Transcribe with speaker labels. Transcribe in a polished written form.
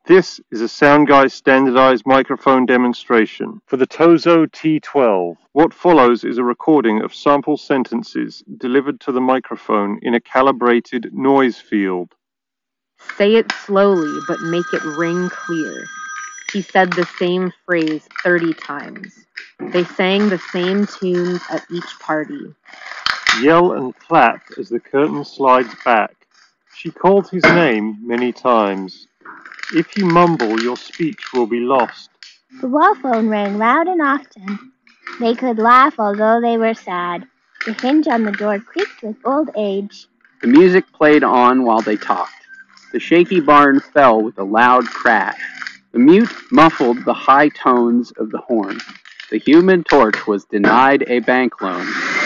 Speaker 1: This is a Soundguy standardized microphone demonstration for the Tozo T12. What follows is a recording of sample sentences delivered to the microphone in a calibrated noise field.
Speaker 2: Say it slowly, but make it ring clear. He said the same phrase 30 times. They sang the same tunes at each party.
Speaker 1: Yell and clap as the curtain slides back. She called his name many times. If you mumble, your speech will be lost.
Speaker 3: The wall phone rang loud and often. They could laugh although they were sad. The hinge on the door creaked with old age.
Speaker 4: The music played on while they talked. The shaky barn fell with a loud crash. The mute muffled the high tones of the horn. The Human Torch was denied a bank loan.